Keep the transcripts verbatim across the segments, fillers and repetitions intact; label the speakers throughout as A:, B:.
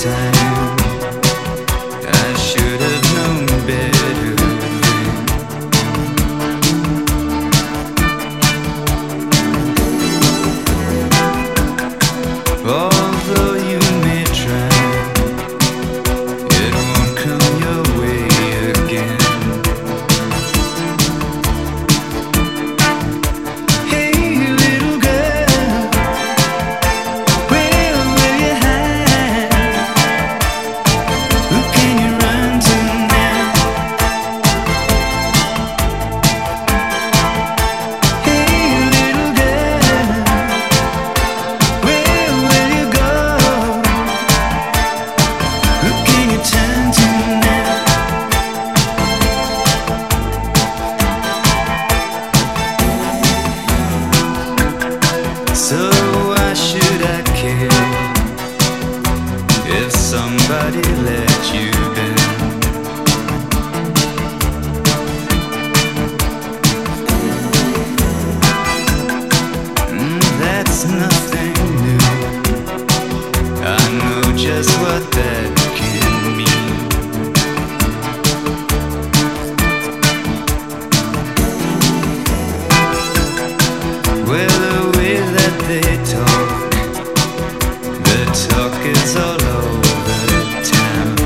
A: time. I should have known better then. Although you may try, it won't come your way again. So why should I care if somebody let you down? Mm, that's nothing new. I know just what that can mean. Well, the way that they talk, the talk is all over town.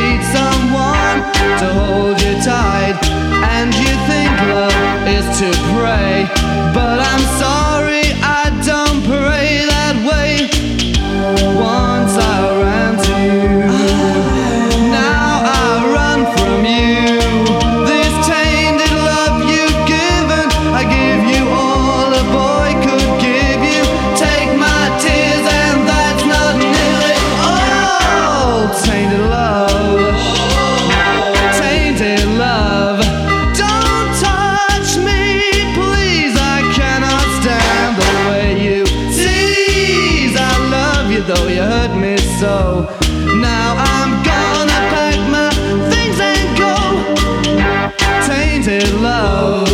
B: need someone to hold you tight, and you think love is to pray, but I'm sorry, I don't pray that way. Once I ran to you, now I run from you. This tainted love you've given, I give you all a boy could give you. Take my tears and that's not nearly all. Tainted love, tainted love. Don't touch me, please, I cannot stand the way you tease. I love you though you hurt me so. Now I'm gonna pack my things and go. Tainted love,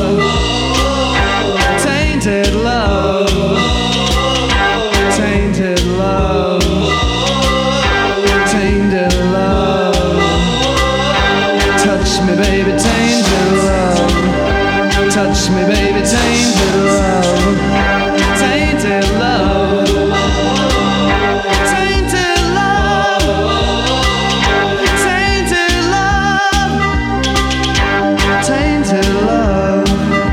B: tainted love, tainted love, tainted love. Touch me, baby, tainted love. Touch me, baby, tainted love. Tainted love. Tainted love. Tainted love. Tainted love.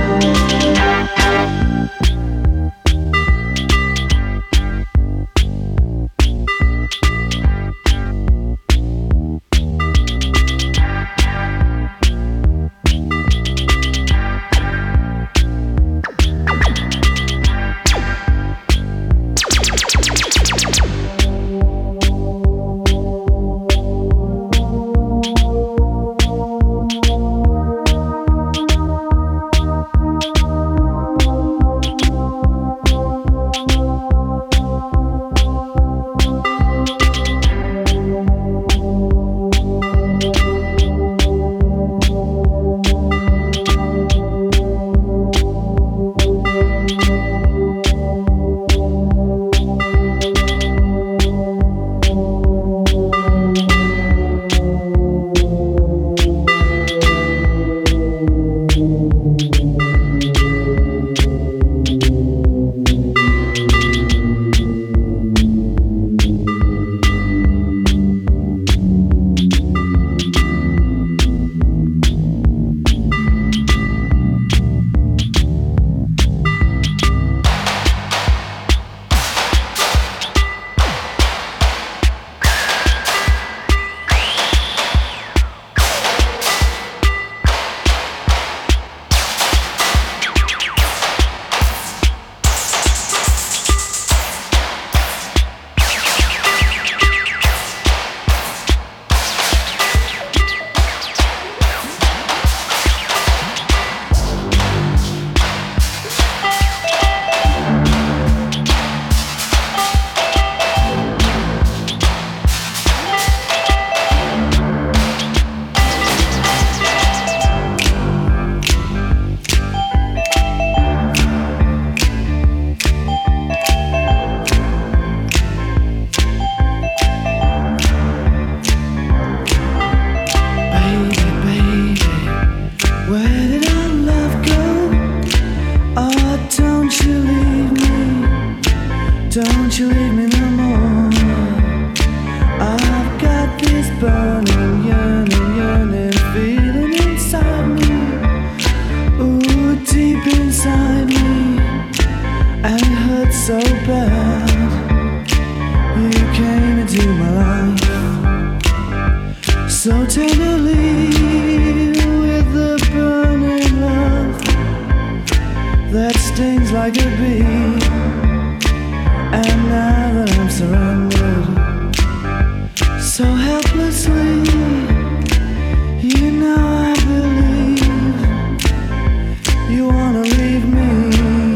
B: Don't you leave me no more. I've got this burning, yearning, yearning feeling inside me. Ooh, deep inside me. And it hurts so bad. You came into my life so tenderly, with the burning love that stings like a bee. And now that I'm surrounded so helplessly, you know I believe you wanna leave me.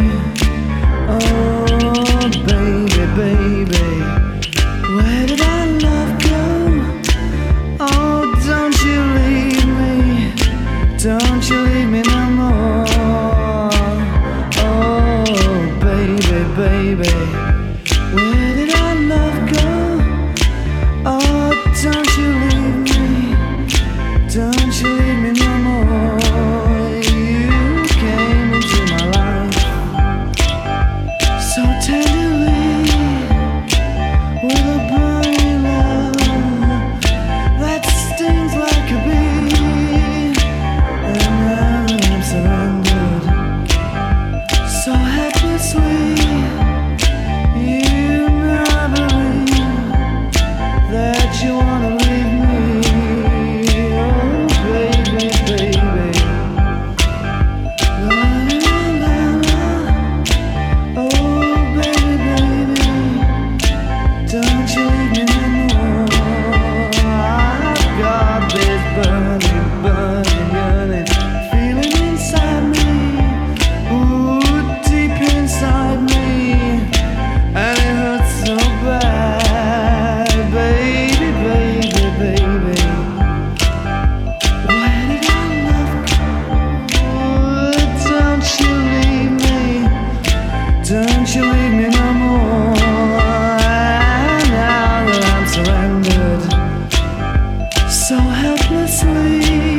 B: Oh baby, baby, where did our love go? Oh, don't you leave me, don't you leave me no more. Oh baby, baby, where did our love go? Oh, don't you leave me, don't you leave me no more. You came into my life so tenderly, with a burning love that stings helplessly.